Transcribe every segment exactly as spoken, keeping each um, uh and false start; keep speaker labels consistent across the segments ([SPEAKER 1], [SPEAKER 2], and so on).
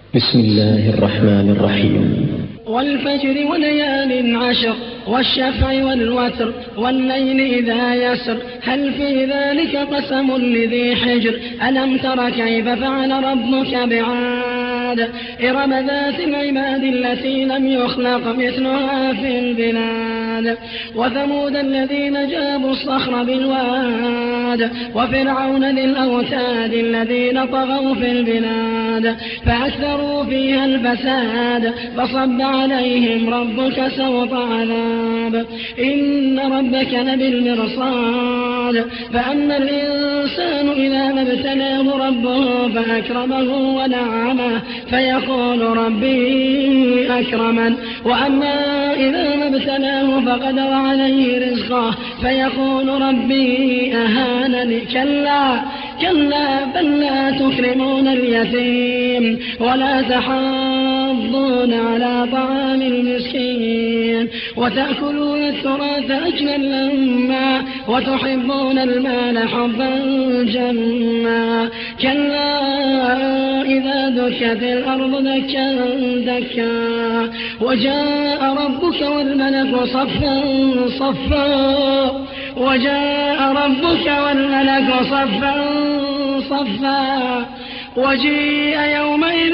[SPEAKER 1] بسم الله الرحمن الرحيم.
[SPEAKER 2] والفجر وليال عشر والشفع والوتر والليل إذا يسر هل في ذلك قسم لذي حجر ألم تر كيف فعل ربك بعاد إرم ذات العماد التي لم يخلق مثلها في البلاد وثمود الذين جابوا الصخر بالواد وفرعون ذي الأوتاد الذين طغوا في البلاد فأكثروا فيها الفساد فصب عليهم ربك سوط عذاب إن ربك لبالمرصاد فأما الإنسان إذا ما ابتلاه ربه فأكرمه ونعمه فيقول ربي أكرمن وأما إذا ما ابتلاه فقدر عليه رزقه فيقول ربي أهانني كلا كلا بل لا تكرمون اليتيم ولا تحاضون على طعام المسكين وتأكلون التراث أكلا لما وتحبون المال حبا جما كلا إذا دكت الأرض دكا دكا وجاء ربك والملك صفا صفا وجاء ربك والملك صفا صفا وجيء يومئذ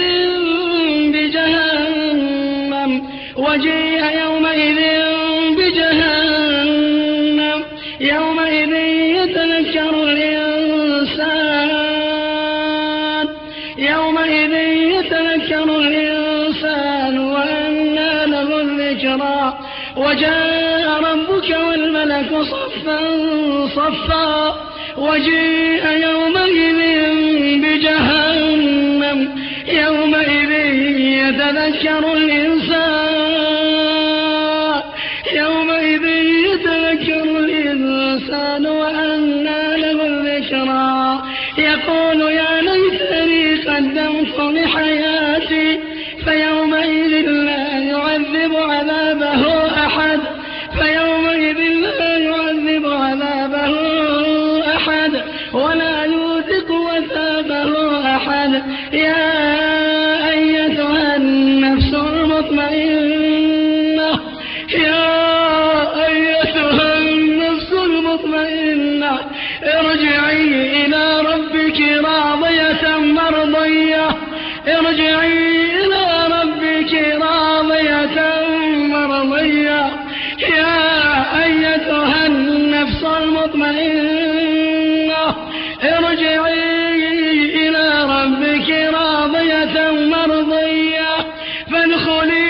[SPEAKER 2] بجهنم وجيء يومئذ بجهنم يومئذ يتذكر الإنسان يومئذ يتذكر الإنسان وأنى له الذكرى وجاء ربك والملك صفا صفا وجيء يومئذ بجهنم يومئذ يتذكر الإنسان يومئذ يتذكر الإنسان وأنى له الذكرى يقول يا ليتني قدمت لحياتي فيومئذ لا يعذب عذابه أحد فيومئذ لا يعذب عذابه أحد ولا يوثق وثاقه أحد يا أيتها النفس المطمئنة يا أيتها النفس المطمئنة ارجعي إلى ربك راضية مرضية ارجعي إلى ربك راضية مرضية يا أيتها النفس المطمئنة ارجعي إلى ربك راضية مرضية فادخلي